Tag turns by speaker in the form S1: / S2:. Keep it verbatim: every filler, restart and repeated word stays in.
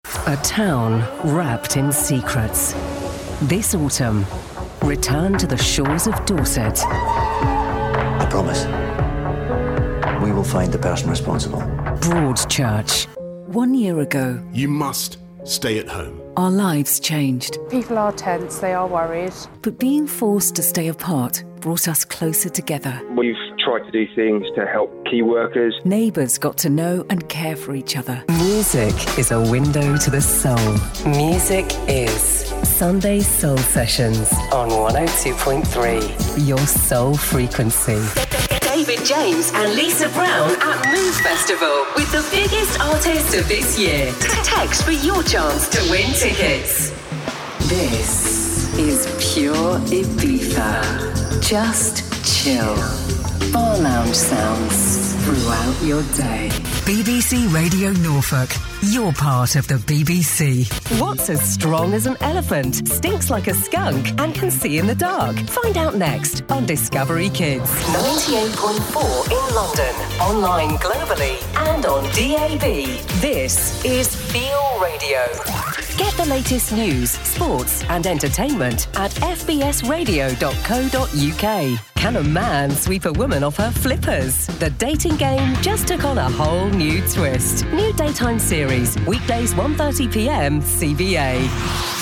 S1: A town wrapped in secrets. This autumn, return to the shores of Dorset.
S2: I promise. We will find the person responsible.
S1: Broadchurch.
S3: One year ago,
S4: You must stay at home.
S3: our lives changed.
S5: People are tense, they are worried.
S3: But being forced to stay apart brought us closer together.
S6: We've tried to do things to help key workers.
S3: Neighbours got to know and care for each other.
S1: Music is a window to the soul. Music is Sunday Soul Sessions on one oh two point three. Your soul frequency. David James and Lisa Brown at Move Festival with the biggest artist of this year. Text for your chance to win tickets. This is pure Ibiza. Just chill. Bar lounge sounds throughout your day.
S7: B B C Radio Norfolk. You're part of the B B C.
S1: What's as strong as an elephant, stinks like a skunk, and can see in the dark? Find out next on Discovery Kids. ninety-eight point four in London, online globally, and on D A B. This is Feel Radio. Get the latest news, sports, and entertainment at f b s radio dot co dot u k. Can a man sweep a woman off her flippers? The dating game just took on a whole new twist. New daytime series, weekdays one thirty p m, C B A.